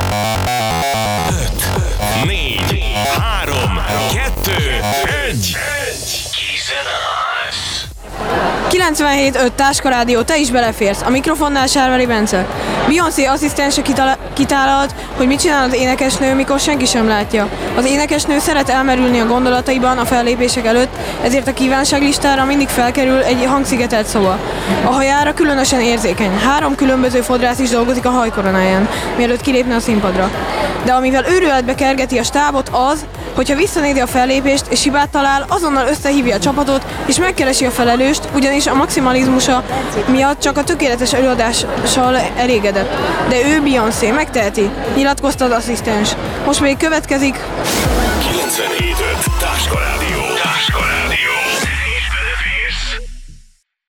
4, 3, 2, 1. 97.5 Táska Rádió, te is beleférsz. A mikrofonnál Sárvári Bence. Beyoncé asszisztense kitálalt, hogy mit csinál az énekesnő, mikor senki sem látja. Az énekesnő szeret elmerülni a gondolataiban a fellépések előtt, ezért a kívánságlistára mindig felkerül egy hangszigetelt szoba. A hajára különösen érzékeny. 3 különböző fodrász is dolgozik a hajkoronáján, mielőtt kilépne a színpadra. De amivel őrületbe kergeti a stábot az, hogyha visszanézi a fellépést és hibát talál, azonnal összehívja a csapatot és megkeresi a felelőst, ugyanis a maximalizmusa miatt csak a tökéletes előadással elégedett. De ő, Beyoncé, megteheti, nyilatkozta az asszisztens. Most még következik 97.5 Táska Rádió.